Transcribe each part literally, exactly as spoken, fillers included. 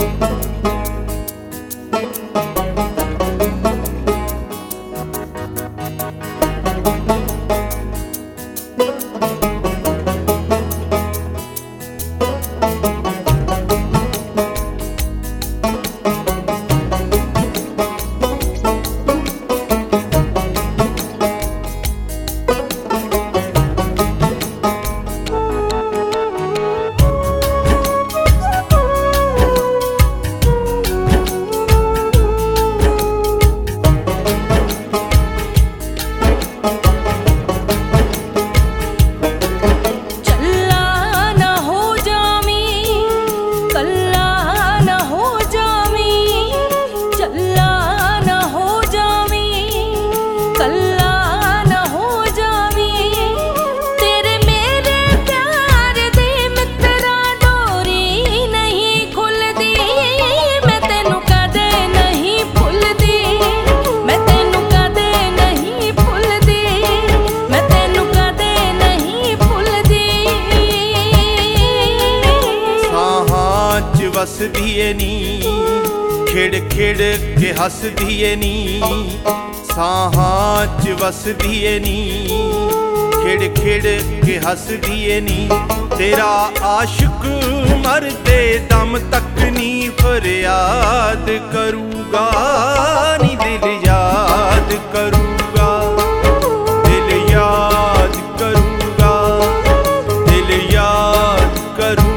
ਵਸਦੀ ਏ ਨੀ, ਖਿੜ ਖਿੜ ਕੇ ਹੱਸਦੀ ਏ ਨੀ, ਸਾਹਾਂ 'ਚ ਵਸਦੀ ਏ ਨੀ, ਖਿੜ ਖਿੜ ਕੇ ਹੱਸਦੀ ਏ ਨੀ। ਤੇਰਾ ਆਸ਼ਿਕ ਮਰਦੇ ਦਮ ਤੱਕ ਨੀ ਫਰਿਆਦ ਕਰੂਗਾ, ਨੀ ਦਿਲ ਯਾਦ ਕਰੂਗਾ, ਦਿਲ ਯਾਦ ਕਰੂਗਾ, ਦਿਲ ਯਾਦ ਕਰੂਗਾ।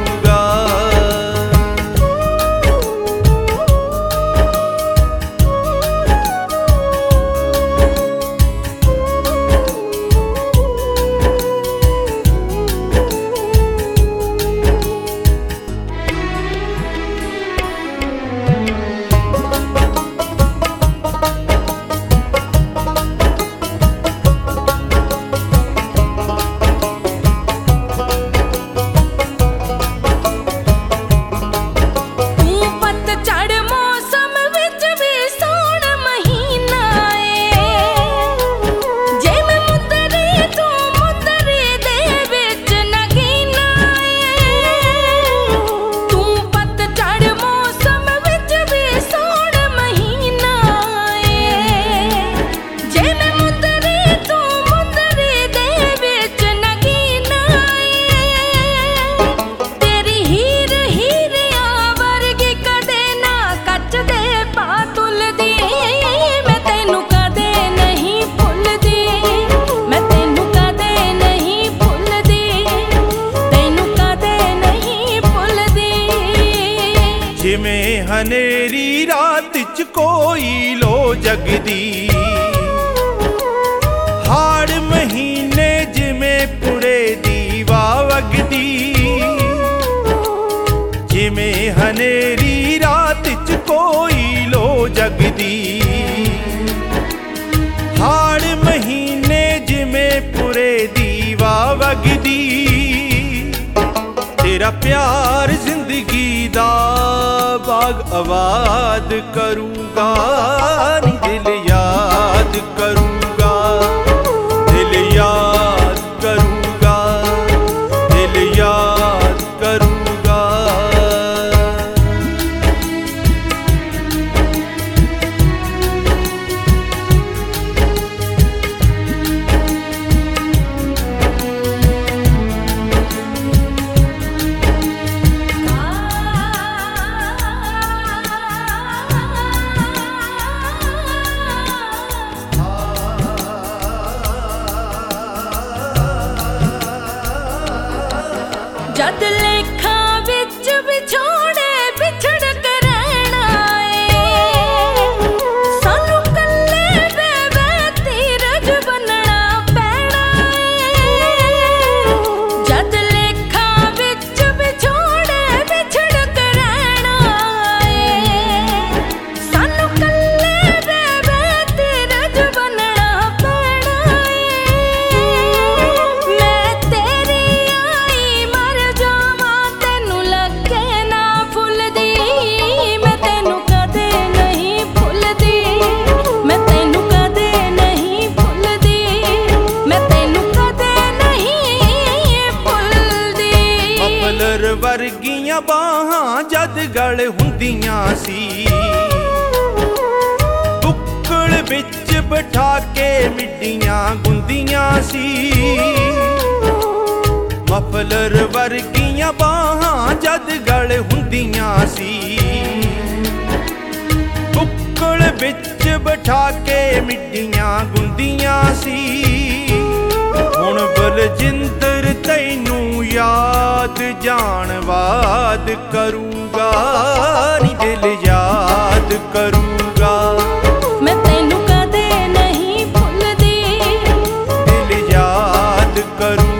ਜਿਵੇਂ ਹਨੇਰੀ ਰਾਤ 'ਚ ਕੋਈ ਲੋ ਜਗਦੀ, ਹਾੜ ਮਹੀਨੇ ਜਿਵੇਂ ਪੁੜੇ ਦੀ ਵਾਹ ਵਗਦੀ। ਜਿਵੇਂ ਹਨੇਰੀ ਰਾਤ 'ਚ ਕੋਈ ਲੋ ਜਗਦੀ, ਹਾੜ ਮਹੀਨੇ ਜਿਵੇਂ ਪੁੜੇ ਦੀ ਵਾਹ ਵਗਦੀ। तेरा प्यार जिंदगी दा बाग आबाद करूँगा, नी दिल याद करूँगा, दिल याद करूँगा, दिल याद करूँगा। जद लेखा विच विछोड़े बिछड़ के रहना है, सानू कल्ले वे धीरज बनना पैना है। जद लेखा विच विछोड़े बिछड़ के रहना है, सानू कल्ले वे धीरज बनना पैना है। मैं तेरी आई मर जावां ਵਰਗੀਆਂ ਬਾਹਾਂ ਜਦ ਗਲ ਹੁੰਦੀਆਂ ਸੀ। ਬੁੱਕਲ ਵਿੱਚ ਬਿਠਾ ਕੇ ਮਿੱਡੀਆਂ ਗੁੰਦੀਆਂ ਸੀ। ਮਫਲਰ ਵਰਗੀਆਂ ਬਾਹਾਂ ਜਦ ਗਲ ਹੁੰਦੀਆਂ ਸੀ। ਬੁੱਕਲ ਵਿੱਚ ਬਿਠਾ ਕੇ ਮਿੱਡੀਆਂ ਗੁੰਦੀਆਂ ਸੀ। ਹੁਣ ਬਲਜਿੰਦਰ ਤੈਨੂੰ ਯਾਦ ਜਾਣ ਬਾਦ ਕਰੂਗਾ ਨੀ ਦਿਲ ਯਾਦ ਕਰੂਗਾ। ਮੈਂ ਤੈਨੂੰ ਕਦੇ ਨਹੀਂ ਭੁੱਲਦੀ, ਦਿਲ ਯਾਦ ਕਰੂ